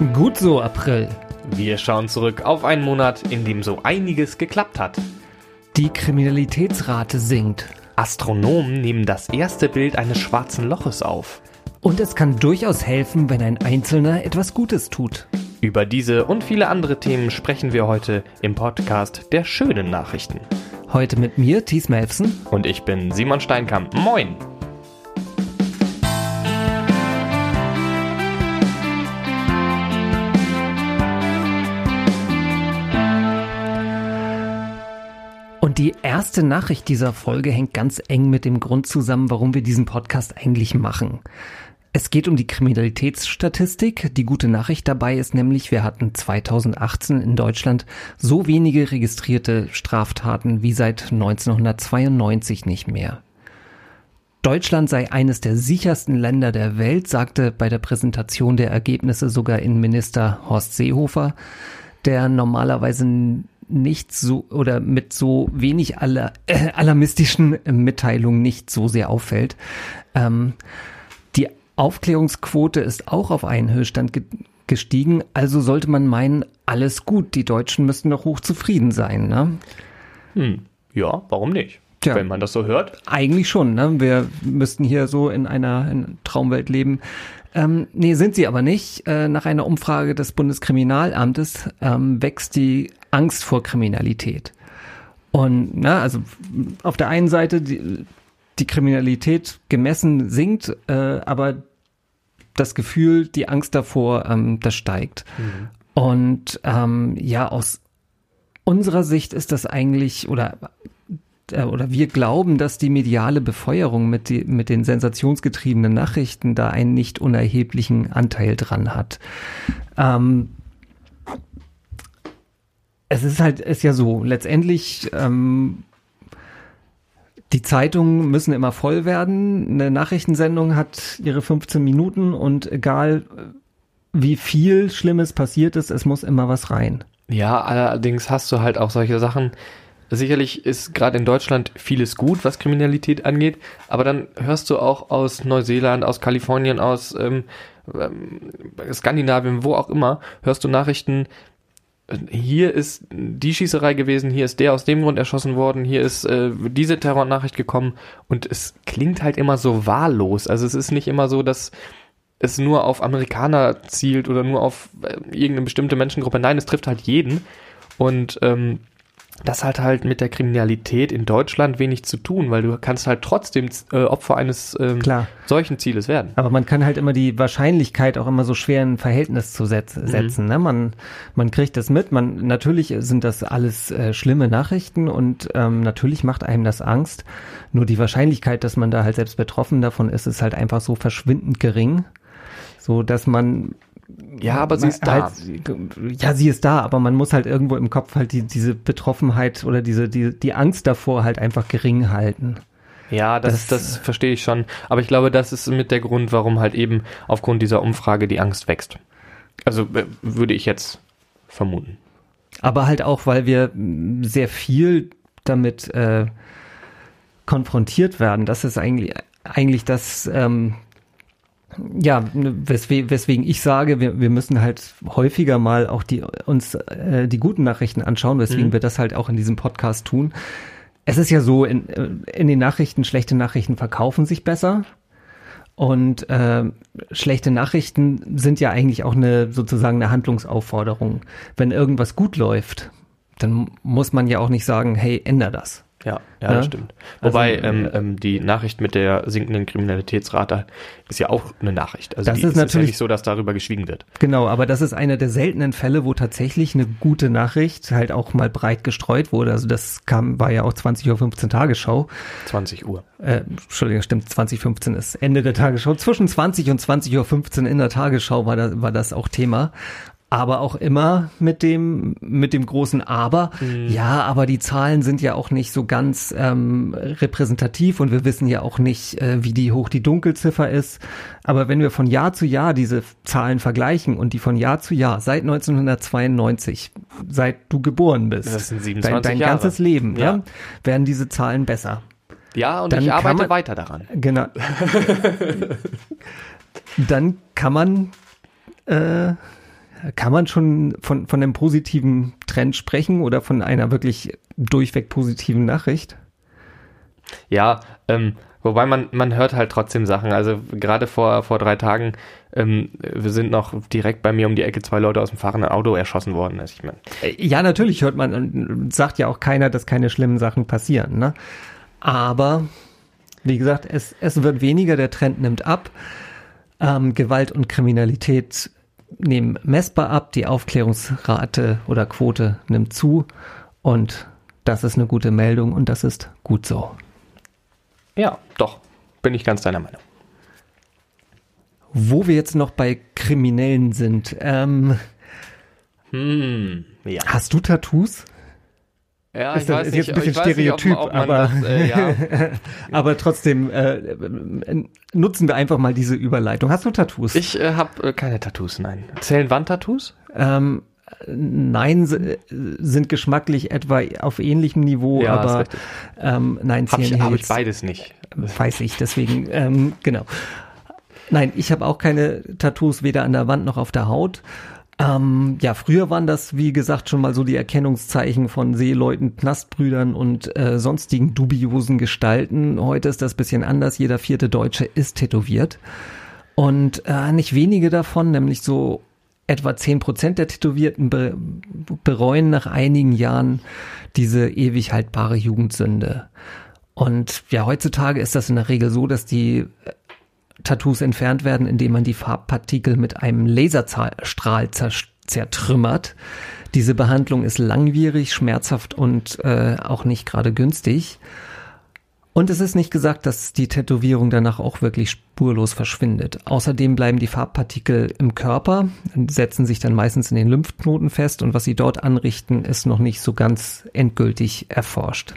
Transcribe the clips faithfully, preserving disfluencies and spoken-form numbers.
Gut so, April. Wir schauen zurück auf einen Monat, in dem so einiges geklappt hat. Die Kriminalitätsrate sinkt. Astronomen nehmen das erste Bild eines schwarzen Loches auf. Und es kann durchaus helfen, wenn ein Einzelner etwas Gutes tut. Über diese und viele andere Themen sprechen wir heute im Podcast der schönen Nachrichten. Heute mit mir, Thies Melfsen. Und ich bin Simon Steinkamp. Moin! Und die erste Nachricht dieser Folge hängt ganz eng mit dem Grund zusammen, warum wir diesen Podcast eigentlich machen. Es geht um die Kriminalitätsstatistik. Die gute Nachricht dabei ist nämlich, wir hatten zweitausendachtzehn in Deutschland so wenige registrierte Straftaten wie seit neunzehnhundertzweiundneunzig nicht mehr. Deutschland sei eines der sichersten Länder der Welt, sagte bei der Präsentation der Ergebnisse sogar Innenminister Horst Seehofer, der normalerweise nicht so oder mit so wenig aller, äh, alarmistischen Mitteilungen nicht so sehr auffällt. Ähm, die Aufklärungsquote ist auch auf einen Höchststand ge- gestiegen, also sollte man meinen, alles gut, die Deutschen müssten doch hochzufrieden sein, ne? Hm, ja, warum nicht? Tja, wenn man das so hört. Eigentlich schon, ne? Wir müssten hier so in einer in Traumwelt leben. Ähm, nee, sind sie aber nicht. Äh, nach einer Umfrage des Bundeskriminalamtes ähm, wächst die Angst vor Kriminalität. Und na, also auf der einen Seite die, die Kriminalität gemessen sinkt, äh, aber das Gefühl, die Angst davor, ähm, das steigt. Mhm. Und ähm, ja, aus unserer Sicht ist das eigentlich, oder oder wir glauben, dass die mediale Befeuerung mit, die, mit den sensationsgetriebenen Nachrichten da einen nicht unerheblichen Anteil dran hat. Ähm, es ist halt, ist ja so, letztendlich, ähm, die Zeitungen müssen immer voll werden. Eine Nachrichtensendung hat ihre fünfzehn Minuten und egal wie viel Schlimmes passiert ist, es muss immer was rein. Ja, allerdings hast du halt auch solche Sachen. Sicherlich ist gerade in Deutschland vieles gut, was Kriminalität angeht, aber dann hörst du auch aus Neuseeland, aus Kalifornien, aus ähm, ähm, Skandinavien, wo auch immer, hörst du Nachrichten, hier ist die Schießerei gewesen, hier ist der aus dem Grund erschossen worden, hier ist äh, diese Terrornachricht gekommen und es klingt halt immer so wahllos. Also es ist nicht immer so, dass es nur auf Amerikaner zielt oder nur auf äh, irgendeine bestimmte Menschengruppe. Nein, es trifft halt jeden und ähm, das hat halt mit der Kriminalität in Deutschland wenig zu tun, weil du kannst halt trotzdem äh, Opfer eines ähm, solchen Zieles werden. Aber man kann halt immer die Wahrscheinlichkeit auch immer so schwer in Verhältnis zu setz- setzen. Mhm. Ne? Man, man kriegt das mit. Man, natürlich sind das alles äh, schlimme Nachrichten und ähm, natürlich macht einem das Angst. Nur die Wahrscheinlichkeit, dass man da halt selbst betroffen davon ist, ist halt einfach so verschwindend gering, so dass man Ja, aber sie ist da. Halt, ja, sie ist da, aber man muss halt irgendwo im Kopf halt die, diese Betroffenheit oder diese die, die Angst davor halt einfach gering halten. Ja, das, das, das verstehe ich schon. Aber ich glaube, das ist mit der Grund, warum halt eben aufgrund dieser Umfrage die Angst wächst. Also äh, würde ich jetzt vermuten. Aber halt auch, weil wir sehr viel damit äh, konfrontiert werden. Das ist eigentlich, eigentlich das... Ähm, Ja, weswegen, weswegen ich sage, wir, wir müssen halt häufiger mal auch die uns äh, die guten Nachrichten anschauen, weswegen mhm. wir das halt auch in diesem Podcast tun. Es ist ja so, in, in den Nachrichten, schlechte Nachrichten verkaufen sich besser und äh, schlechte Nachrichten sind ja eigentlich auch eine sozusagen eine Handlungsaufforderung. Wenn irgendwas gut läuft, dann muss man ja auch nicht sagen, hey, änder das. Ja, ja, ja, das stimmt. Wobei also, ähm, ähm, die Nachricht mit der sinkenden Kriminalitätsrate ist ja auch eine Nachricht. Also das die ist, ist natürlich ja nicht so, dass darüber geschwiegen wird. Genau, aber das ist einer der seltenen Fälle, wo tatsächlich eine gute Nachricht halt auch mal breit gestreut wurde. Also das kam, war ja auch zwanzig Uhr fünfzehn Tagesschau. zwanzig Uhr. Äh, Entschuldigung, stimmt, zwanzig Uhr fünfzehn ist Ende der Tagesschau. Zwischen zwanzig und zwanzig Uhr fünfzehn in der Tagesschau war, da, war das auch Thema. Aber auch immer mit dem mit dem großen Aber. Mhm. Ja, aber die Zahlen sind ja auch nicht so ganz ähm, repräsentativ und wir wissen ja auch nicht, äh, wie die hoch die Dunkelziffer ist. Aber wenn wir von Jahr zu Jahr diese Zahlen vergleichen und die von Jahr zu Jahr seit neunzehnhundertzweiundneunzig, seit du geboren bist, das sind siebenundzwanzig dein, dein Jahre. ganzes Leben, ja. Ja, ja, werden diese Zahlen besser. Ja, und Dann ich arbeite man, weiter daran. Genau. Dann kann man äh, kann man schon von, von einem positiven Trend sprechen oder von einer wirklich durchweg positiven Nachricht? Ja, ähm, wobei man, man hört halt trotzdem Sachen. Also gerade vor, vor drei Tagen ähm, wir sind noch direkt bei mir um die Ecke zwei Leute aus dem fahrenden Auto erschossen worden. Also ich mein, ja, natürlich hört man, sagt ja auch keiner, dass keine schlimmen Sachen passieren, ne? Aber wie gesagt, es, es wird weniger, der Trend nimmt ab. Ähm, Gewalt und Kriminalität nehmen messbar ab, die Aufklärungsrate oder Quote nimmt zu und das ist eine gute Meldung und das ist gut so. Ja, doch, bin ich ganz deiner Meinung. Wo wir jetzt noch bei Kriminellen sind, ähm, hm, ja. Hast du Tattoos? Ja, ist ich das, weiß ist nicht, jetzt ein bisschen ich weiß Stereotyp, nicht, ob, ob man aber, das, äh, ja. aber trotzdem äh, nutzen wir einfach mal diese Überleitung. Hast du Tattoos? Ich äh, habe äh, keine Tattoos, nein. Zählen Wandtattoos? Ähm, nein, sind geschmacklich etwa auf ähnlichem Niveau, ja, aber ähm, nein, habe ich, hab hab ich beides nicht. Weiß ich, deswegen, ähm, genau. Nein, ich habe auch keine Tattoos, weder an der Wand noch auf der Haut. Ähm, ja, früher waren das, wie gesagt, schon mal so die Erkennungszeichen von Seeleuten, Knastbrüdern und äh, sonstigen dubiosen Gestalten. Heute ist das bisschen anders. Jeder vierte Deutsche ist tätowiert. Und äh, nicht wenige davon, nämlich so etwa zehn Prozent der Tätowierten be- bereuen nach einigen Jahren diese ewig haltbare Jugendsünde. Und ja, heutzutage ist das in der Regel so, dass die Tattoos entfernt werden, indem man die Farbpartikel mit einem Laserstrahl zertrümmert. Diese Behandlung ist langwierig, schmerzhaft und äh, auch nicht gerade günstig. Und es ist nicht gesagt, dass die Tätowierung danach auch wirklich spurlos verschwindet. Außerdem bleiben die Farbpartikel im Körper, setzen sich dann meistens in den Lymphknoten fest und was sie dort anrichten, ist noch nicht so ganz endgültig erforscht.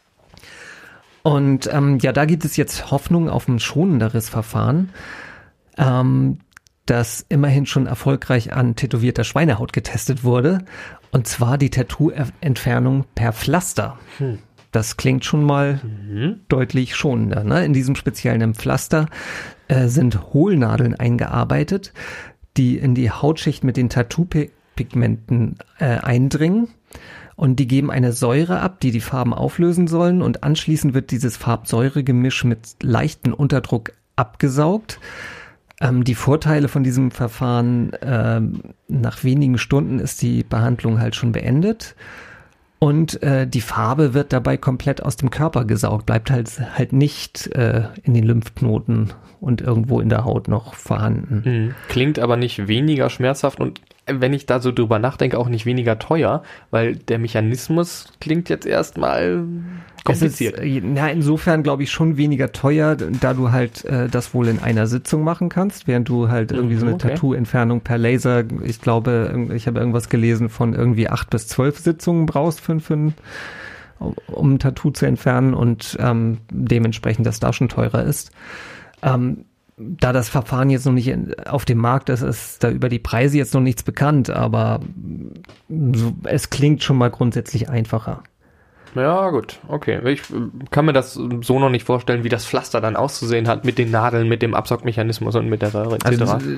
Und ähm, ja, da gibt es jetzt Hoffnung auf ein schonenderes Verfahren, ähm, das immerhin schon erfolgreich an tätowierter Schweinehaut getestet wurde. Und zwar die Tattoo-Entfernung per Pflaster. Hm. Das klingt schon mal mhm. deutlich schonender. Ne? In diesem speziellen Pflaster äh, sind Hohlnadeln eingearbeitet, die in die Hautschicht mit den Tattoo-Pigmenten äh, eindringen. Und die geben eine Säure ab, die die Farben auflösen sollen. Und anschließend wird dieses Farbsäuregemisch mit leichtem Unterdruck abgesaugt. Ähm, die Vorteile von diesem Verfahren, ähm, nach wenigen Stunden ist die Behandlung halt schon beendet. Und äh, die Farbe wird dabei komplett aus dem Körper gesaugt, bleibt halt, halt nicht äh, in den Lymphknoten und irgendwo in der Haut noch vorhanden. Mhm. Klingt aber nicht weniger schmerzhaft und wenn ich da so drüber nachdenke, auch nicht weniger teuer, weil der Mechanismus klingt jetzt erstmal kompliziert. Es ist, na, insofern glaube ich schon weniger teuer, da du halt äh, das wohl in einer Sitzung machen kannst, während du halt irgendwie so eine okay. Tattoo-Entfernung per Laser, ich glaube, ich habe irgendwas gelesen von irgendwie acht bis zwölf Sitzungen brauchst für, für, um ein Tattoo zu entfernen und ähm, dementsprechend das da schon teurer ist. Ähm, Da das Verfahren jetzt noch nicht auf dem Markt ist, ist da über die Preise jetzt noch nichts bekannt, aber so, es klingt schon mal grundsätzlich einfacher. Ja, gut, okay. Ich kann mir das so noch nicht vorstellen, wie das Pflaster dann auszusehen hat mit den Nadeln, mit dem Absaugmechanismus und mit der Säure et cetera. Also,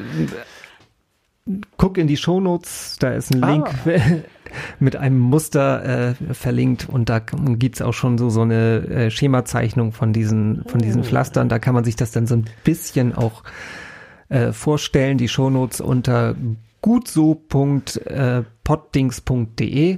guck in die Shownotes, da ist ein Link ah. mit einem Muster äh, verlinkt und da gibt's auch schon so so eine äh, Schemazeichnung von diesen von diesen Pflastern. Da kann man sich das dann so ein bisschen auch äh, vorstellen. Die Shownotes unter gutso punkt poddings punkt de.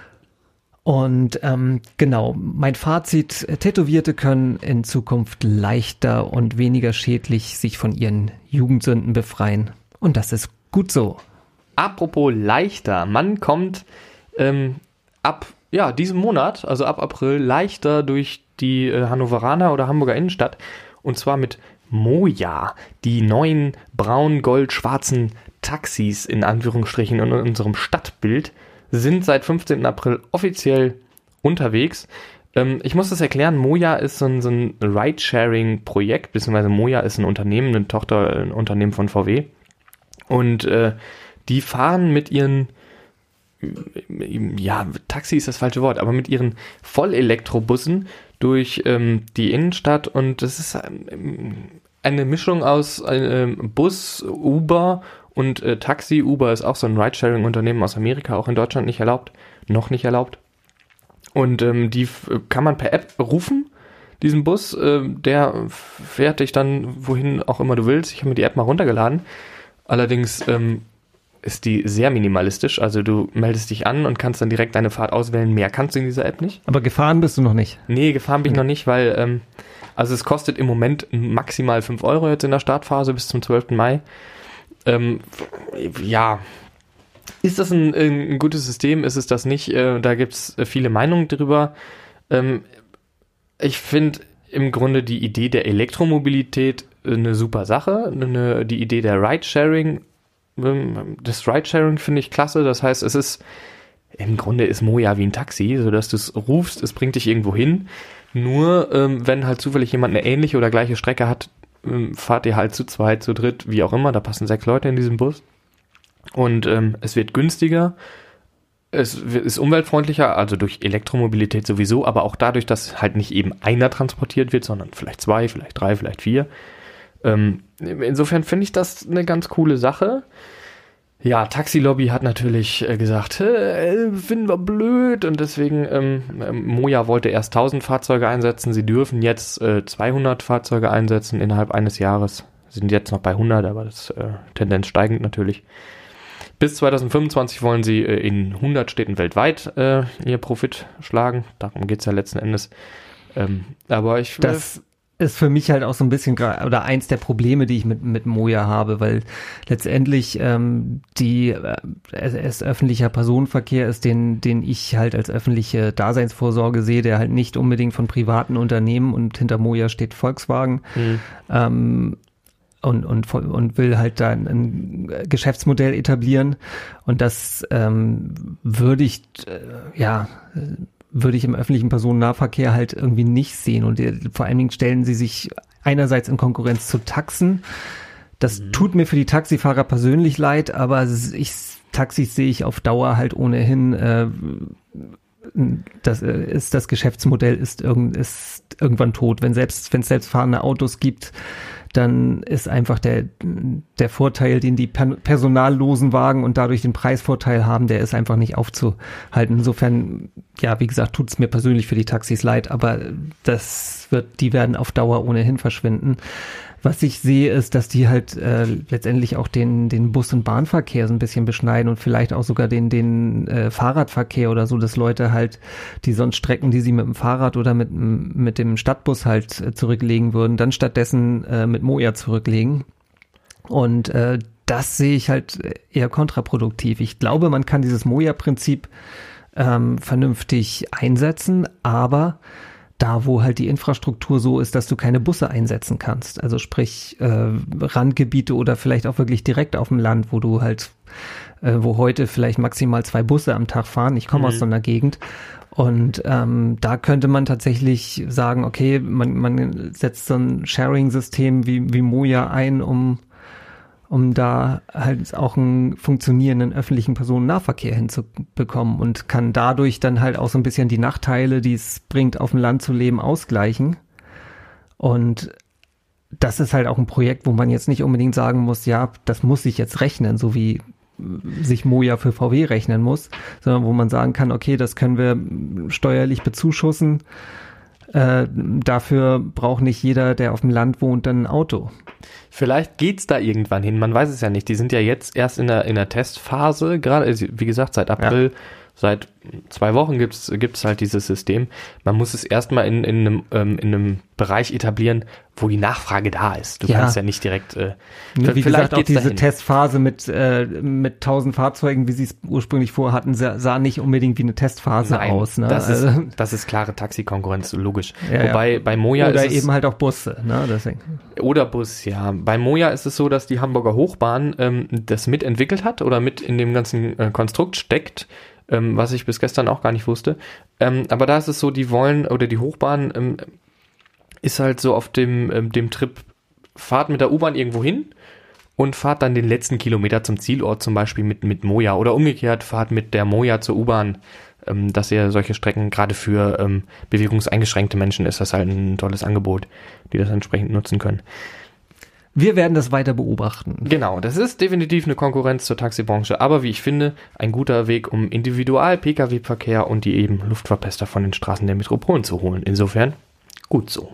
Und ähm, genau, mein Fazit, Tätowierte können in Zukunft leichter und weniger schädlich sich von ihren Jugendsünden befreien. Und das ist gut so. Apropos leichter, man kommt ähm, ab ja, diesem Monat, also ab April, leichter durch die äh, Hannoveraner oder Hamburger Innenstadt und zwar mit Moja, die neuen braun-gold-schwarzen Taxis in Anführungsstrichen in unserem Stadtbild sind seit fünfzehnten April offiziell unterwegs. Ähm, ich muss das erklären, Moja ist so ein, so ein Ride-Sharing-Projekt, beziehungsweise Moja ist ein Unternehmen, ein Tochterunternehmen von V W. Und äh, die fahren mit ihren, ja, Taxi ist das falsche Wort, aber mit ihren Vollelektrobussen durch ähm, die Innenstadt und das ist ähm, eine Mischung aus ähm, Bus, Uber und äh, Taxi, Uber ist auch so ein Ridesharing-Unternehmen aus Amerika, auch in Deutschland nicht erlaubt, noch nicht erlaubt. Und ähm, die f- kann man per App rufen, diesen Bus, äh, der fährt dich dann wohin auch immer du willst. Ich habe mir die App mal runtergeladen. Allerdings ähm, ist die sehr minimalistisch, also du meldest dich an und kannst dann direkt deine Fahrt auswählen. Mehr kannst du in dieser App nicht. Aber gefahren bist du noch nicht? Nee, gefahren bin ich Nee. noch nicht, weil ähm, also es kostet im Moment maximal fünf Euro jetzt in der Startphase bis zum zwölften Mai. Ähm, ja, ist das ein, ein gutes System? Ist es das nicht? Äh, da gibt es viele Meinungen drüber. Ähm, ich finde im Grunde die Idee der Elektromobilität eine super Sache. Eine, die Idee der Ridesharing, ähm, das Ridesharing finde ich klasse. Das heißt, es ist im Grunde ist Moja wie ein Taxi, sodass du es rufst, es bringt dich irgendwo hin. Nur ähm, wenn halt zufällig jemand eine ähnliche oder gleiche Strecke hat, ähm, fahrt ihr halt zu zweit, zu dritt, wie auch immer. Da passen sechs Leute in diesem Bus. Und ähm, es wird günstiger, es ist umweltfreundlicher, also durch Elektromobilität sowieso, aber auch dadurch, dass halt nicht eben einer transportiert wird, sondern vielleicht zwei, vielleicht drei, vielleicht vier. Ähm, insofern finde ich das eine ganz coole Sache. Ja, Taxilobby hat natürlich äh, gesagt, äh, finden wir blöd und deswegen, ähm, Moja wollte erst tausend Fahrzeuge einsetzen, sie dürfen jetzt äh, zweihundert Fahrzeuge einsetzen innerhalb eines Jahres, sind jetzt noch bei hundert, aber das ist äh, Tendenz steigend natürlich. Bis zweitausendfünfundzwanzig wollen sie äh, in hundert Städten weltweit äh, ihr Profit schlagen, darum geht's ja letzten Endes. Ähm, aber ich... Das ist für mich halt auch so ein bisschen gra- oder eins der Probleme, die ich mit mit Moja habe, weil letztendlich ähm, die äh, es, es öffentlicher Personenverkehr ist, den den ich halt als öffentliche Daseinsvorsorge sehe, der halt nicht unbedingt von privaten Unternehmen, und hinter Moja steht Volkswagen, Mhm. ähm, und und und will halt da ein, ein Geschäftsmodell etablieren, und das ähm, würde ich äh, ja würde ich im öffentlichen Personennahverkehr halt irgendwie nicht sehen. Und äh, vor allen Dingen stellen sie sich einerseits in Konkurrenz zu Taxen. Das mhm. tut mir für die Taxifahrer persönlich leid, aber ich, Taxis sehe ich auf Dauer halt ohnehin, äh, das äh, ist das Geschäftsmodell ist, irgend, ist irgendwann tot. Wenn selbst wenn es selbstfahrende Autos gibt, dann ist einfach der der Vorteil, den die per- personallosen Wagen und dadurch den Preisvorteil haben, der ist einfach nicht aufzuhalten. Insofern, ja, wie gesagt, tut es mir persönlich für die Taxis leid, aber das wird, die werden auf Dauer ohnehin verschwinden. Was ich sehe, ist, dass die halt äh, letztendlich auch den den Bus- und Bahnverkehr so ein bisschen beschneiden und vielleicht auch sogar den den äh, Fahrradverkehr oder so, dass Leute halt die sonst Strecken, die sie mit dem Fahrrad oder mit mit dem Stadtbus halt äh, zurücklegen würden, dann stattdessen äh, mit Moja zurücklegen. Und äh, das sehe ich halt eher kontraproduktiv. Ich glaube, man kann dieses Moja-Prinzip ähm, vernünftig einsetzen, aber da, wo halt die Infrastruktur so ist, dass du keine Busse einsetzen kannst. Also sprich äh, Randgebiete oder vielleicht auch wirklich direkt auf dem Land, wo du halt, äh, wo heute vielleicht maximal zwei Busse am Tag fahren. Ich komme mhm. aus so einer Gegend. Und ähm, da könnte man tatsächlich sagen, okay, man, man setzt so ein Sharing-System wie, wie Moja ein, um um da halt auch einen funktionierenden öffentlichen Personennahverkehr hinzubekommen, und kann dadurch dann halt auch so ein bisschen die Nachteile, die es bringt, auf dem Land zu leben, ausgleichen. Und das ist halt auch ein Projekt, wo man jetzt nicht unbedingt sagen muss, ja, das muss sich jetzt rechnen, so wie sich Moja für V W rechnen muss, sondern wo man sagen kann, okay, das können wir steuerlich bezuschussen. Äh, dafür braucht nicht jeder, der auf dem Land wohnt, dann ein Auto. Vielleicht geht's da irgendwann hin, man weiß es ja nicht. Die sind ja jetzt erst in der, in der Testphase, gerade, wie gesagt, seit April, ja. Seit zwei Wochen gibt's gibt's halt dieses System. Man muss es erstmal in, in, einem, ähm, in einem Bereich etablieren, wo die Nachfrage da ist. Du ja. kannst ja nicht direkt... Äh, wie gesagt, auch diese dahin. Testphase mit äh, mit tausend Fahrzeugen, wie sie es ursprünglich vorhatten, sah, sah nicht unbedingt wie eine Testphase Nein, aus. Ne? Das, ist, also, das ist klare Taxikonkurrenz, logisch. Ja, Wobei ja. bei Moja Oder ist es, eben halt auch Busse. Ne? Deswegen. Oder Bus, ja. Bei Moja ist es so, dass die Hamburger Hochbahn ähm, das mitentwickelt hat oder mit in dem ganzen äh, Konstrukt steckt, ähm, was ich bis gestern auch gar nicht wusste. Ähm, aber da ist es so, die wollen, oder die Hochbahn ähm, ist halt so auf dem, ähm, dem Trip, fahrt mit der U-Bahn irgendwo hin und fahrt dann den letzten Kilometer zum Zielort, zum Beispiel mit, mit Moja, oder umgekehrt, fahrt mit der Moja zur U-Bahn. Ähm, dass ihr solche Strecken, gerade für ähm, bewegungseingeschränkte Menschen, ist das halt ein tolles Angebot, die das entsprechend nutzen können. Wir werden das weiter beobachten. Genau, das ist definitiv eine Konkurrenz zur Taxibranche, aber wie ich finde, ein guter Weg, um Individual-P K W-Verkehr und die eben Luftverpester von den Straßen der Metropolen zu holen. Insofern gut so.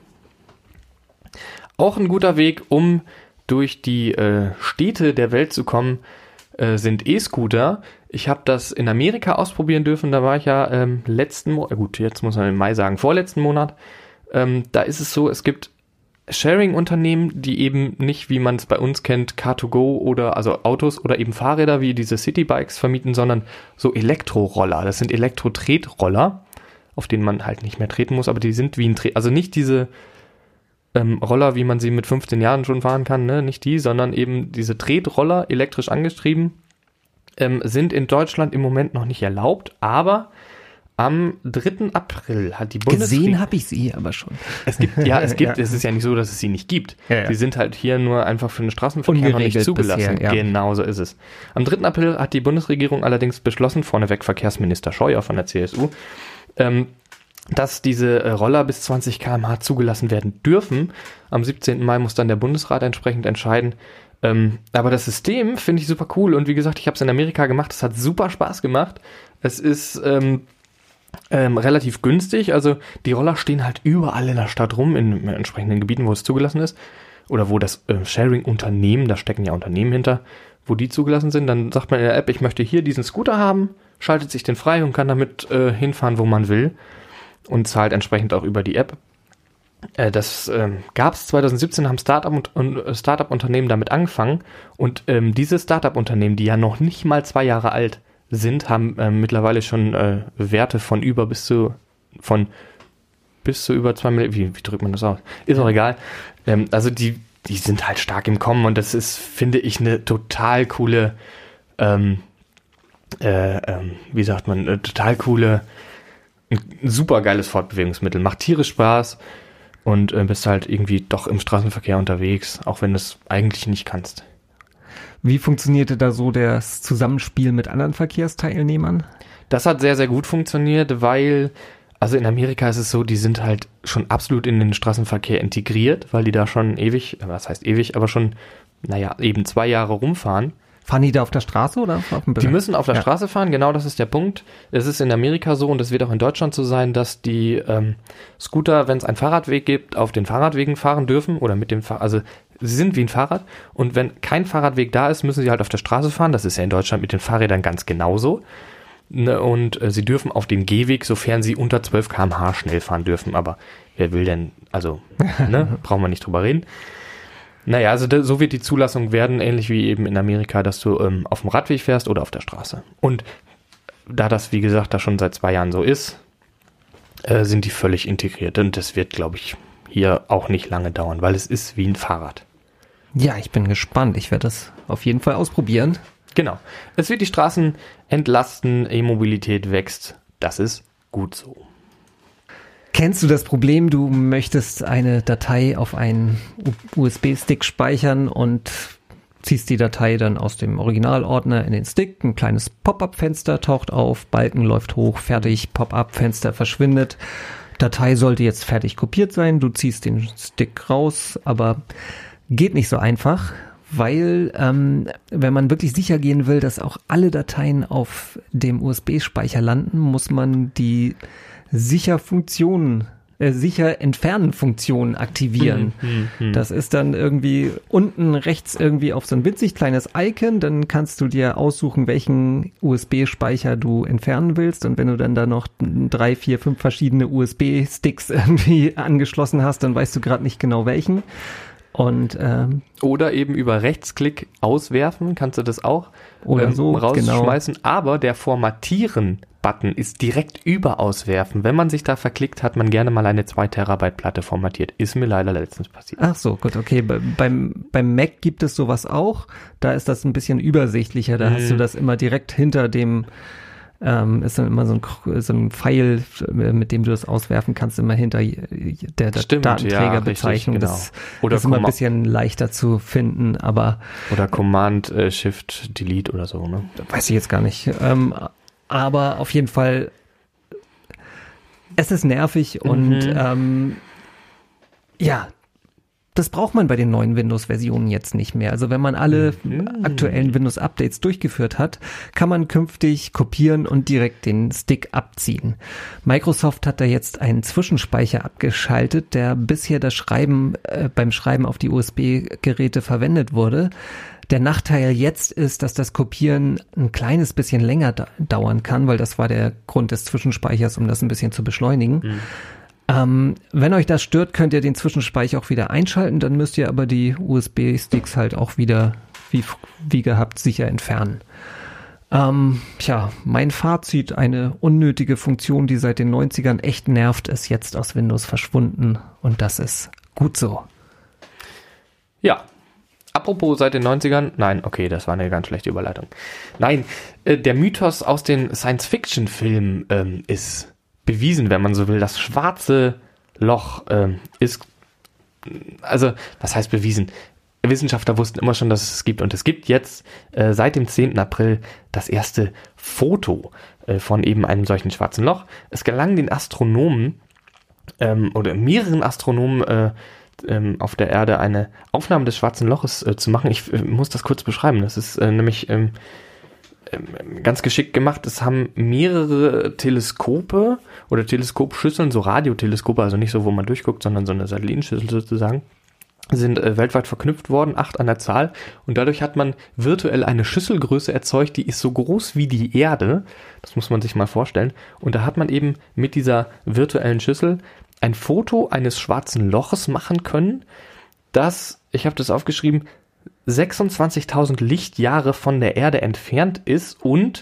Auch ein guter Weg, um durch die äh, Städte der Welt zu kommen, äh, sind E-Scooter. Ich habe das in Amerika ausprobieren dürfen, da war ich ja ähm, letzten Monat, gut, jetzt muss man im Mai sagen, vorletzten Monat. Ähm, da ist es so, es gibt Sharing-Unternehmen, die eben nicht, wie man es bei uns kennt, Car to Go oder also Autos oder eben Fahrräder wie diese Citybikes vermieten, sondern so Elektroroller. Das sind Elektro-Tretroller, auf denen man halt nicht mehr treten muss, aber die sind wie ein Tret, also nicht diese ähm, Roller, wie man sie mit fünfzehn Jahren schon fahren kann, ne, nicht die, sondern eben diese Tretroller, elektrisch angetrieben, ähm, sind in Deutschland im Moment noch nicht erlaubt, aber am dritten April hat die Bundesregierung... Gesehen habe ich sie aber schon. Es gibt, ja, es gibt, ja. Es ist ja nicht so, dass es sie nicht gibt. Ja, ja. Sie sind halt hier nur einfach für den Straßenverkehr noch nicht zugelassen. Bisher, ja. Genau so ist es. Am dritten April hat die Bundesregierung allerdings beschlossen, vorneweg Verkehrsminister Scheuer von der C S U, ähm, dass diese äh, Roller bis zwanzig Kilometer pro Stunde zugelassen werden dürfen. Am siebzehnten Mai muss dann der Bundesrat entsprechend entscheiden. Ähm, aber das System finde ich super cool und wie gesagt, ich habe es in Amerika gemacht. Es hat super Spaß gemacht. Es ist... Ähm, Ähm, relativ günstig, also die Roller stehen halt überall in der Stadt rum, in entsprechenden Gebieten, wo es zugelassen ist, oder wo das äh, Sharing-Unternehmen, da stecken ja Unternehmen hinter, wo die zugelassen sind, dann sagt man in der App, ich möchte hier diesen Scooter haben, schaltet sich den frei und kann damit äh, hinfahren, wo man will und zahlt entsprechend auch über die App. Äh, das äh, gab es zwanzig siebzehn, haben Startup und, und Startup-Unternehmen damit angefangen und ähm, diese Startup-Unternehmen, die ja noch nicht mal zwei Jahre alt sind, haben äh, mittlerweile schon äh, Werte von über bis zu von bis zu über zwei Millionen, wie, wie drückt man das aus? Ist auch egal. Ähm, also die, die sind halt stark im Kommen und das ist, finde ich, eine total coole, ähm, äh, ähm, wie sagt man, eine total coole, ein super geiles Fortbewegungsmittel. Macht tierisch Spaß und äh, bist halt irgendwie doch im Straßenverkehr unterwegs, auch wenn du es eigentlich nicht kannst. Wie funktionierte da so das Zusammenspiel mit anderen Verkehrsteilnehmern? Das hat sehr, sehr gut funktioniert, weil, also in Amerika ist es so, die sind halt schon absolut in den Straßenverkehr integriert, weil die da schon ewig, was heißt ewig, aber schon, naja, eben zwei Jahre rumfahren. Fahren die da auf der Straße oder auf dem Bürger? Die müssen auf der ja. Straße fahren, genau das ist der Punkt. Es ist in Amerika so und es wird auch in Deutschland so sein, dass die ähm, Scooter, wenn es einen Fahrradweg gibt, auf den Fahrradwegen fahren dürfen oder mit dem Fahrrad, also sie sind wie ein Fahrrad und wenn kein Fahrradweg da ist, müssen sie halt auf der Straße fahren. Das ist ja in Deutschland mit den Fahrrädern ganz genauso. Ne, und äh, sie dürfen auf den Gehweg, sofern sie unter zwölf Kilometer pro Stunde schnell fahren dürfen, aber wer will denn, also, ne, brauchen wir nicht drüber reden. Naja, also da, so wird die Zulassung werden, ähnlich wie eben in Amerika, dass du ähm, auf dem Radweg fährst oder auf der Straße. Und da das, wie gesagt, da schon seit zwei Jahren so ist, äh, sind die völlig integriert. Und das wird, glaube ich, hier auch nicht lange dauern, weil es ist wie ein Fahrrad. Ja, ich bin gespannt. Ich werde das auf jeden Fall ausprobieren. Genau. Es wird die Straßen entlasten, E-Mobilität wächst. Das ist gut so. Kennst du das Problem, du möchtest eine Datei auf einen U S B-Stick speichern und ziehst die Datei dann aus dem Originalordner in den Stick, ein kleines Pop-up-Fenster taucht auf, Balken läuft hoch, fertig, Pop-up-Fenster verschwindet. Datei sollte jetzt fertig kopiert sein, du ziehst den Stick raus, aber geht nicht so einfach, weil ähm, wenn man wirklich sicher gehen will, dass auch alle Dateien auf dem U S B-Speicher landen, muss man die sicher Funktionen, äh, sicher entfernen Funktionen aktivieren. Hm, hm, hm. Das ist dann irgendwie unten rechts irgendwie auf so ein winzig kleines Icon, dann kannst du dir aussuchen, welchen U S B-Speicher du entfernen willst und wenn du dann da noch drei, vier, fünf verschiedene U S B-Sticks irgendwie angeschlossen hast, dann weißt du gerade nicht genau welchen. Und ähm, oder eben über Rechtsklick auswerfen, kannst du das auch oder ähm, so rausschmeißen. Genau. Aber der Formatieren-Button ist direkt über Auswerfen. Wenn man sich da verklickt, hat man gerne mal eine zwei Terabyte Platte formatiert. Ist mir leider letztens passiert. Ach so, gut, okay. Be- beim, beim Mac gibt es sowas auch. Da ist das ein bisschen übersichtlicher. Da mm. hast du das immer direkt hinter dem Ähm, ist dann immer so ein, so ein Pfeil, mit dem du das auswerfen kannst, immer hinter der, der Stimmt, Datenträgerbezeichnung. Ja, genau. Das oder ist immer ein bisschen leichter zu finden, aber oder Command, äh, Shift, Delete oder so, ne? Weiß ich jetzt gar nicht. Ähm, aber auf jeden Fall, es ist nervig mhm. und ähm, ja, das braucht man bei den neuen Windows-Versionen jetzt nicht mehr. Also wenn man alle mhm. aktuellen Windows-Updates durchgeführt hat, kann man künftig kopieren und direkt den Stick abziehen. Microsoft hat da jetzt einen Zwischenspeicher abgeschaltet, der bisher das Schreiben äh, beim Schreiben auf die U S B-Geräte verwendet wurde. Der Nachteil jetzt ist, dass das Kopieren ein kleines bisschen länger da- dauern kann, weil das war der Grund des Zwischenspeichers, um das ein bisschen zu beschleunigen. Mhm. Ähm, wenn euch das stört, könnt ihr den Zwischenspeicher auch wieder einschalten, dann müsst ihr aber die U S B-Sticks halt auch wieder, wie, wie gehabt, sicher entfernen. Ähm, tja, mein Fazit, eine unnötige Funktion, die seit den neunzigern echt nervt, ist jetzt aus Windows verschwunden und das ist gut so. Ja, apropos seit den neunzigern, nein, okay, das war eine ganz schlechte Überleitung. Nein, äh, der Mythos aus den Science-Fiction-Filmen ähm, ist bewiesen, wenn man so will. Das schwarze Loch ähm, ist, also, was heißt bewiesen? Wissenschaftler wussten immer schon, dass es es gibt. Und es gibt jetzt äh, seit dem zehnten April das erste Foto äh, von eben einem solchen schwarzen Loch. Es gelang den Astronomen ähm, oder mehreren Astronomen äh, ähm, auf der Erde eine Aufnahme des schwarzen Loches äh, zu machen. Ich äh, muss das kurz beschreiben. Das ist äh, nämlich ähm, ganz geschickt gemacht. Es haben mehrere Teleskope oder Teleskopschüsseln, so Radioteleskope, also nicht so, wo man durchguckt, sondern so eine Satellitenschüssel sozusagen, sind äh, weltweit verknüpft worden, acht an der Zahl. Und dadurch hat man virtuell eine Schüsselgröße erzeugt, die ist so groß wie die Erde. Das muss man sich mal vorstellen. Und da hat man eben mit dieser virtuellen Schüssel ein Foto eines schwarzen Loches machen können, das, ich habe das aufgeschrieben, sechsundzwanzigtausend Lichtjahre von der Erde entfernt ist und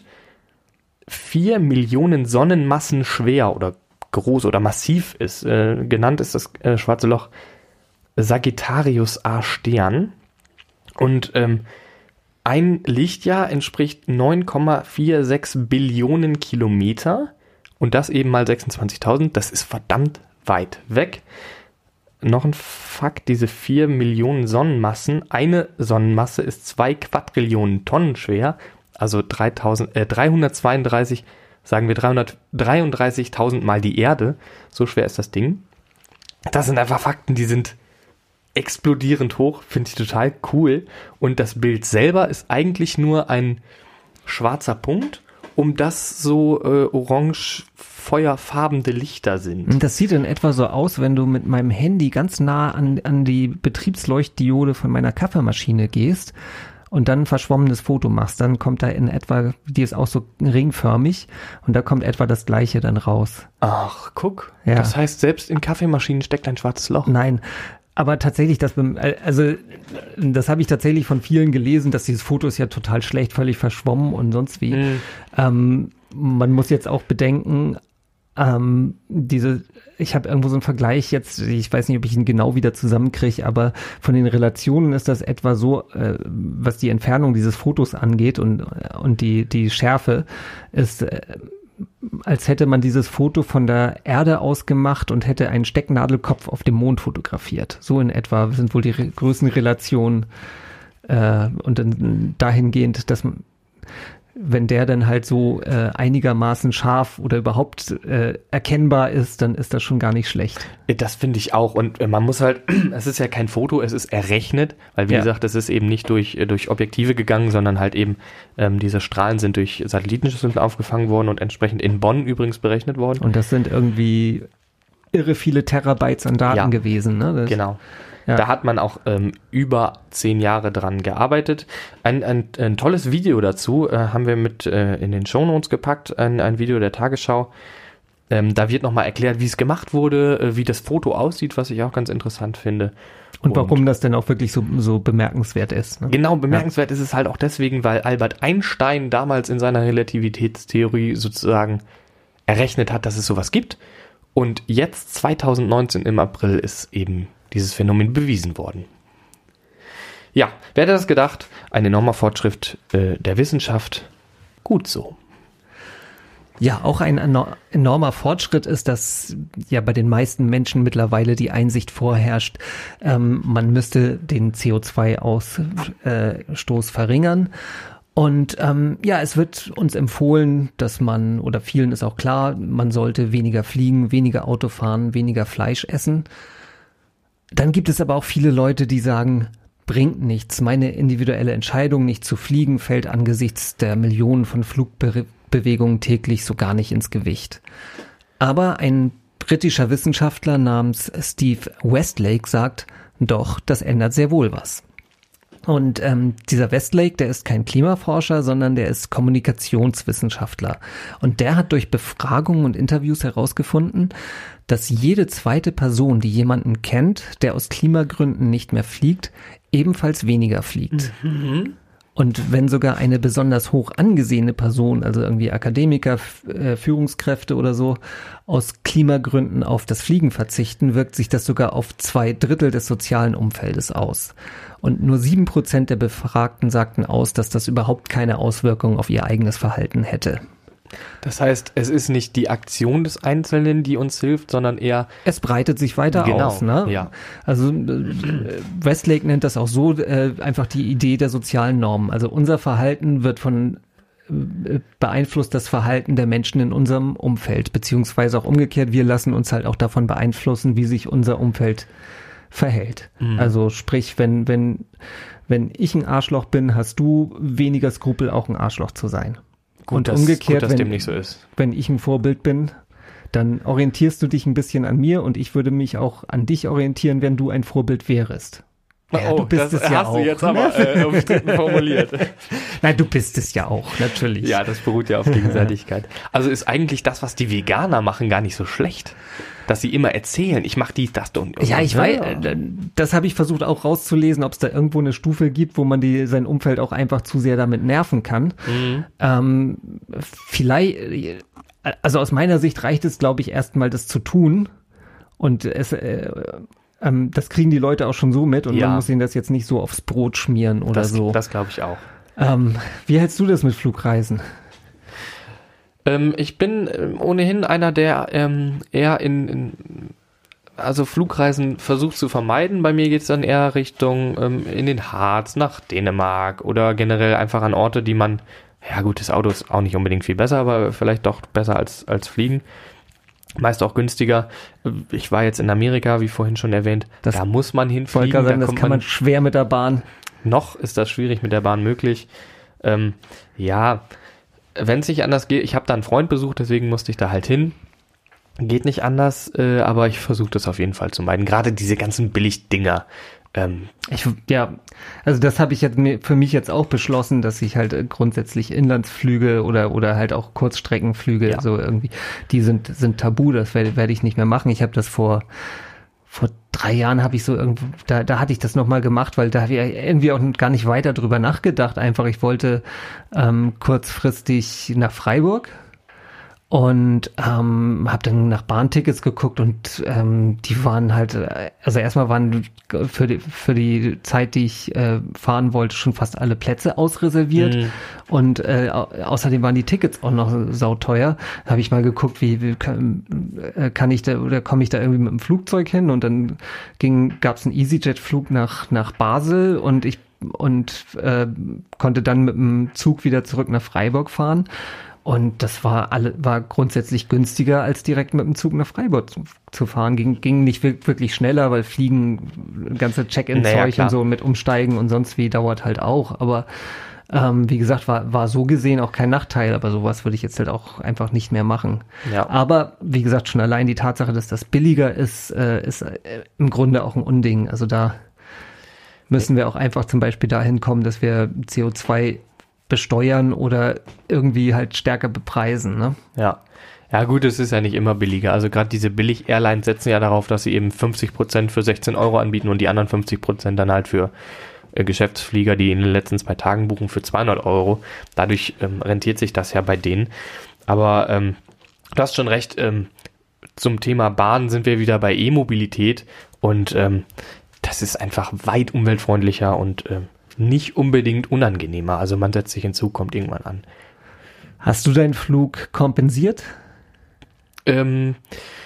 vier Millionen Sonnenmassen schwer oder groß oder massiv ist. Äh, genannt ist das äh, schwarze Loch Sagittarius A Stern. Und ähm, ein Lichtjahr entspricht neun Komma sechsundvierzig Billionen Kilometer und das eben mal sechsundzwanzigtausend. Das ist verdammt weit weg. Noch ein Fakt, diese vier Millionen Sonnenmassen, eine Sonnenmasse ist zwei Quadrillionen Tonnen schwer, also dreitausend, äh, dreihundertzweiunddreißig, sagen wir dreihundertdreiunddreißigtausend mal die Erde, so schwer ist das Ding. Das sind einfach Fakten, die sind explodierend hoch, finde ich total cool. Und das Bild selber ist eigentlich nur ein schwarzer Punkt, um das so äh, orange feuerfarbene Lichter sind. Das sieht in etwa so aus, wenn du mit meinem Handy ganz nah an, an die Betriebsleuchtdiode von meiner Kaffeemaschine gehst und dann ein verschwommenes Foto machst. Dann kommt da in etwa, die ist auch so ringförmig und da kommt etwa das Gleiche dann raus. Ach, guck. Ja. Das heißt, selbst in Kaffeemaschinen steckt ein schwarzes Loch. Nein. Aber tatsächlich, das, also, das habe ich tatsächlich von vielen gelesen, dass dieses Foto ist ja total schlecht, völlig verschwommen und sonst wie. Mhm. Ähm, man muss jetzt auch bedenken, ähm, diese, ich habe irgendwo so einen Vergleich jetzt, ich weiß nicht, ob ich ihn genau wieder zusammenkriege, aber von den Relationen ist das etwa so, äh, was die Entfernung dieses Fotos angeht und, und die, die Schärfe ist, äh, als hätte man dieses Foto von der Erde aus gemacht und hätte einen Stecknadelkopf auf dem Mond fotografiert. So in etwa sind wohl die Re- Größenrelationen äh, und dann dahingehend, dass man, wenn der dann halt so äh, einigermaßen scharf oder überhaupt äh, erkennbar ist, dann ist das schon gar nicht schlecht. Das finde ich auch. Und äh, man muss halt, es ist ja kein Foto, es ist errechnet, weil wie ja. gesagt, es ist eben nicht durch, äh, durch Objektive gegangen, sondern halt eben ähm, diese Strahlen sind durch Satellitenschüsseln aufgefangen worden und entsprechend in Bonn übrigens berechnet worden. Und das sind irgendwie irre viele Terabytes an Daten ja, gewesen. Ne? Das, genau. Ja. Da hat man auch ähm, über zehn Jahre dran gearbeitet. Ein, ein, ein tolles Video dazu äh, haben wir mit äh, in den Shownotes gepackt, ein, ein Video der Tagesschau. Ähm, da wird nochmal erklärt, wie es gemacht wurde, äh, wie das Foto aussieht, was ich auch ganz interessant finde. Und, und warum das denn auch wirklich so, so bemerkenswert ist. Ne? Genau, bemerkenswert ja. ist es halt auch deswegen, weil Albert Einstein damals in seiner Relativitätstheorie sozusagen errechnet hat, dass es sowas gibt. Und jetzt, zweitausendneunzehn im April, ist eben dieses Phänomen bewiesen worden. Ja, wer hätte das gedacht? Ein enormer Fortschritt äh, der Wissenschaft. Gut so. Ja, auch ein enormer Fortschritt ist, dass ja bei den meisten Menschen mittlerweile die Einsicht vorherrscht, ähm, man müsste den C O zwei Ausstoß verringern. Und ähm, ja, es wird uns empfohlen, dass man, oder vielen ist auch klar, man sollte weniger fliegen, weniger Auto fahren, weniger Fleisch essen. dann gibt es aber auch viele Leute, die sagen, bringt nichts. Meine individuelle Entscheidung, nicht zu fliegen, fällt angesichts der Millionen von Flugbewegungen täglich so gar nicht ins Gewicht. Aber ein britischer Wissenschaftler namens Steve Westlake sagt, doch, das ändert sehr wohl was. Und ähm, dieser Westlake, der ist kein Klimaforscher, sondern der ist Kommunikationswissenschaftler. Und der hat durch Befragungen und Interviews herausgefunden, dass jede zweite Person, die jemanden kennt, der aus Klimagründen nicht mehr fliegt, ebenfalls weniger fliegt. Mhm. Und wenn sogar eine besonders hoch angesehene Person, also irgendwie Akademiker, äh, Führungskräfte oder so, aus Klimagründen auf das Fliegen verzichten, wirkt sich das sogar auf zwei Drittel des sozialen Umfeldes aus. Und nur sieben Prozent der Befragten sagten aus, dass das überhaupt keine Auswirkungen auf ihr eigenes Verhalten hätte. Das heißt, es ist nicht die Aktion des Einzelnen, die uns hilft, sondern eher... Es breitet sich weiter genau, aus. Ne? Ja. Also äh, Westlake nennt das auch so, äh, einfach die Idee der sozialen Normen. Also unser Verhalten wird von äh, beeinflusst das Verhalten der Menschen in unserem Umfeld, beziehungsweise auch umgekehrt, wir lassen uns halt auch davon beeinflussen, wie sich unser Umfeld verhält. Mhm. Also sprich, wenn, wenn, wenn ich ein Arschloch bin, hast du weniger Skrupel, auch ein Arschloch zu sein. Gut, und das, umgekehrt, gut, dass wenn, dem nicht so ist. wenn ich ein Vorbild bin, dann orientierst du dich ein bisschen an mir und ich würde mich auch an dich orientieren, wenn du ein Vorbild wärst. Ja, oh, du bist das es ja hast auch. du jetzt aber äh, umstritten formuliert. Nein, du bist es ja auch, natürlich. Ja, das beruht ja auf Gegenseitigkeit. Also ist eigentlich das, was die Veganer machen, gar nicht so schlecht. Dass sie immer erzählen, ich mache dies, das und, und ja, ich ja. weiß, das habe ich versucht auch rauszulesen, ob es da irgendwo eine Stufe gibt, wo man die sein Umfeld auch einfach zu sehr damit nerven kann. Mhm. Ähm, vielleicht, also aus meiner Sicht reicht es, glaube ich, erstmal das zu tun und es äh, ähm, das kriegen die Leute auch schon so mit und ja. man muss ihnen das jetzt nicht so aufs Brot schmieren oder das, so. Das glaube ich auch. Ähm, wie hältst du das mit Flugreisen? Ähm, ich bin ähm, ohnehin einer, der ähm, eher in, in also Flugreisen versucht zu vermeiden. Bei mir geht es dann eher Richtung ähm, in den Harz, nach Dänemark oder generell einfach an Orte, die man, ja gut, das Auto ist auch nicht unbedingt viel besser, aber vielleicht doch besser als, als Fliegen. Meist auch günstiger. Ich war jetzt in Amerika, wie vorhin schon erwähnt, das da muss man hinfliegen. Sagen, da das kommt kann man schwer mit der Bahn. Noch ist das schwierig mit der Bahn möglich. Ähm, ja, wenn es nicht anders geht, ich habe da einen Freund besucht, deswegen musste ich da halt hin. Geht nicht anders, äh, aber ich versuche das auf jeden Fall zu meiden. Gerade diese ganzen Billigdinger. Ähm, ich, ja, also das habe ich jetzt für mich jetzt auch beschlossen, dass ich halt grundsätzlich Inlandsflüge oder oder halt auch Kurzstreckenflüge, ja. so irgendwie, die sind sind tabu, das werde werde ich nicht mehr machen. Ich habe das vor vor drei Jahren habe ich so irgendwo, da da hatte ich das nochmal gemacht, weil da habe ich irgendwie auch gar nicht weiter drüber nachgedacht. Einfach, ich wollte ähm, kurzfristig nach Freiburg. Und ähm, habe dann nach Bahntickets geguckt und ähm, die waren halt, also erstmal waren für die für die Zeit, die ich äh, fahren wollte, schon fast alle Plätze ausreserviert. Mhm. Und äh, außerdem waren die Tickets auch noch sauteuer. Da habe ich mal geguckt, wie, wie kann, äh, kann ich da oder komme ich da irgendwie mit dem Flugzeug hin? Und dann ging gab es einen EasyJet-Flug nach nach Basel und ich und äh, konnte dann mit dem Zug wieder zurück nach Freiburg fahren. Und das war alle war grundsätzlich günstiger, als direkt mit dem Zug nach Freiburg zu, zu fahren. Ging, ging nicht wirklich schneller, weil Fliegen, ganze Check-in-Zeug naja, und so mit Umsteigen und sonst wie dauert halt auch. Aber ähm, wie gesagt, war war so gesehen auch kein Nachteil. Aber sowas würde ich jetzt halt auch einfach nicht mehr machen. Ja. Aber wie gesagt, schon allein die Tatsache, dass das billiger ist, äh, ist äh, im Grunde auch ein Unding. Also da müssen wir auch einfach zum Beispiel dahin kommen, dass wir C O zwei besteuern oder irgendwie halt stärker bepreisen, ne? Ja. Ja gut, es ist ja nicht immer billiger. Also gerade diese Billig-Airlines setzen ja darauf, dass sie eben fünfzig Prozent für sechzehn Euro anbieten und die anderen fünfzig Prozent dann halt für äh, Geschäftsflieger, die in den letzten zwei Tagen buchen, für zweihundert Euro. Dadurch ähm, rentiert sich das ja bei denen. Aber ähm, du hast schon recht, ähm, zum Thema Bahn sind wir wieder bei E-Mobilität und ähm, das ist einfach weit umweltfreundlicher und ähm, nicht unbedingt unangenehmer. Also man setzt sich hinzu, kommt irgendwann an. Hast du deinen Flug kompensiert? Ähm,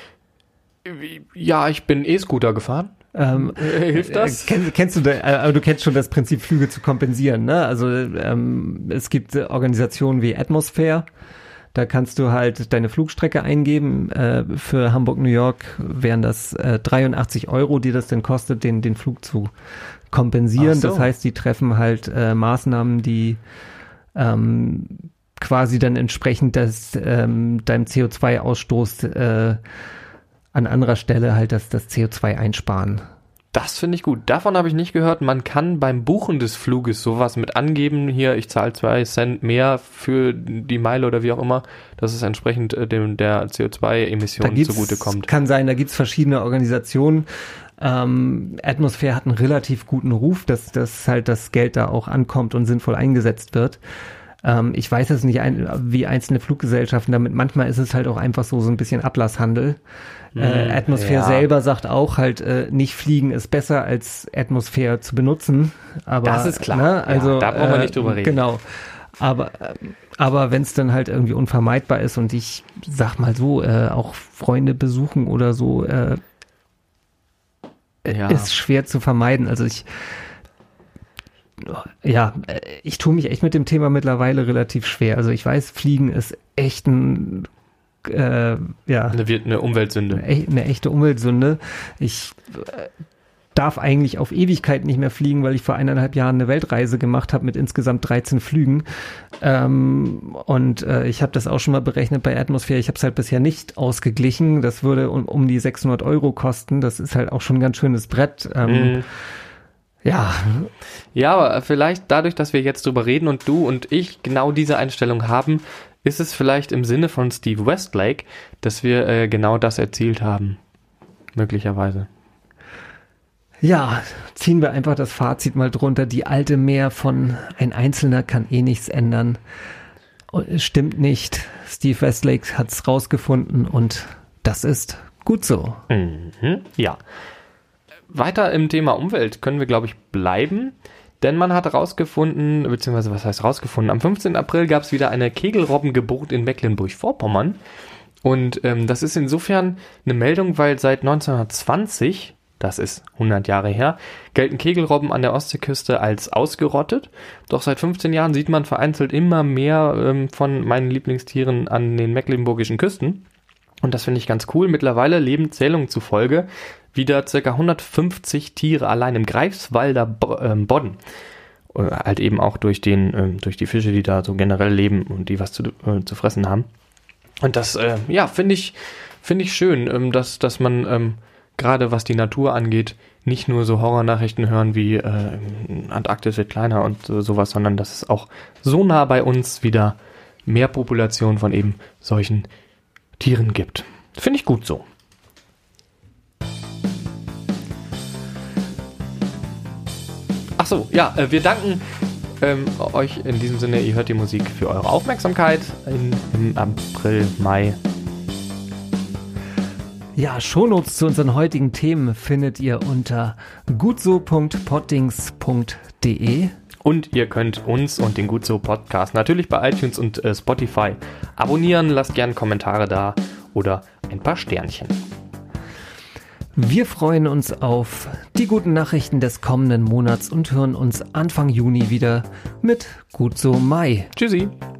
ja, ich bin E-Scooter gefahren. Ähm, Hilft das? Kennst, kennst du, da, aber du kennst schon das Prinzip, Flüge zu kompensieren, ne? Also ähm, es gibt Organisationen wie Atmosphere. Da kannst du halt deine Flugstrecke eingeben. Äh, für Hamburg-New York wären das äh, dreiundachtzig Euro, die das denn kostet, den, den Flug zu kompensieren. Ach so. Das heißt, die treffen halt äh, Maßnahmen, die ähm, quasi dann entsprechend das, ähm, deinem C O zwei Ausstoß äh, an anderer Stelle halt das, das C O zwei einsparen. Das finde ich gut. Davon habe ich nicht gehört. Man kann beim Buchen des Fluges sowas mit angeben. Hier, ich zahle zwei Cent mehr für die Meile oder wie auch immer, dass es entsprechend äh, dem der C O zwei Emission zugutekommt. Kann sein, da gibt's verschiedene Organisationen. Ähm, Atmosphere hat einen relativ guten Ruf, dass, dass halt das Geld da auch ankommt und sinnvoll eingesetzt wird. Ähm, ich weiß jetzt nicht, ein, wie einzelne Fluggesellschaften damit, manchmal ist es halt auch einfach so, so ein bisschen Ablasshandel. Äh, Atmosphere ja. selber sagt auch halt, äh, nicht fliegen ist besser als Atmosphere zu benutzen. Aber, das ist klar. Ne, also, ja, da brauchen wir äh, nicht drüber reden. Genau. Aber, äh, aber wenn es dann halt irgendwie unvermeidbar ist und ich sag mal so, äh, auch Freunde besuchen oder so, äh, ja. ist schwer zu vermeiden. Also ich ja, ich tue mich echt mit dem Thema mittlerweile relativ schwer. Also ich weiß, Fliegen ist echt ein Äh, ja, eine, eine Umweltsünde. Eine, eine echte Umweltsünde. Ich äh, darf eigentlich auf Ewigkeit nicht mehr fliegen, weil ich vor eineinhalb Jahren eine Weltreise gemacht habe mit insgesamt dreizehn Flügen. Ähm, und äh, ich habe das auch schon mal berechnet bei Atmosphere. Ich habe es halt bisher nicht ausgeglichen. Das würde um, um die sechshundert Euro kosten. Das ist halt auch schon ein ganz schönes Brett. Ähm, mm. Ja. Ja, aber vielleicht dadurch, dass wir jetzt drüber reden und du und ich genau diese Einstellung haben, ist es vielleicht im Sinne von Steve Westlake, dass wir äh, genau das erzielt haben. Möglicherweise. Ja, ziehen wir einfach das Fazit mal drunter. Die alte Mehr von ein Einzelner kann eh nichts ändern. Es stimmt nicht. Steve Westlake hat es rausgefunden und das ist gut so. Mhm, ja. Weiter im Thema Umwelt können wir, glaube ich, bleiben. Denn man hat herausgefunden, beziehungsweise was heißt herausgefunden, am fünfzehnten April gab es wieder eine Kegelrobbengeburt in Mecklenburg-Vorpommern. Und ähm, das ist insofern eine Meldung, weil seit neunzehnhundertzwanzig, das ist hundert Jahre her, gelten Kegelrobben an der Ostseeküste als ausgerottet. Doch seit fünfzehn Jahren sieht man vereinzelt immer mehr ähm, von meinen Lieblingstieren an den mecklenburgischen Küsten. Und das finde ich ganz cool. Mittlerweile leben Zählungen zufolge wieder ca. hundertfünfzig Tiere allein im Greifswalder Bo- ähm, Bodden. Äh, halt eben auch durch den, ähm, durch die Fische, die da so generell leben und die was zu, äh, zu fressen haben. Und das, äh, ja, finde ich, finde ich schön, ähm, dass, dass man ähm, gerade was die Natur angeht, nicht nur so Horrornachrichten hören wie äh, Antarktis wird kleiner und äh, sowas, sondern dass es auch so nah bei uns wieder mehr Population von eben solchen Tieren gibt. Finde ich gut so. Ach so, ja, äh, wir danken ähm, euch in diesem Sinne, ihr hört die Musik für eure Aufmerksamkeit in, im April, Mai. Ja, Shownotes zu unseren heutigen Themen findet ihr unter gutso punkt poddings punkt de. Und ihr könnt uns und den Gutso Podcast natürlich bei iTunes und äh, Spotify abonnieren. Lasst gerne Kommentare da oder ein paar Sternchen. Wir freuen uns auf die guten Nachrichten des kommenden Monats und hören uns Anfang Juni wieder mit Gutso Mai. Tschüssi.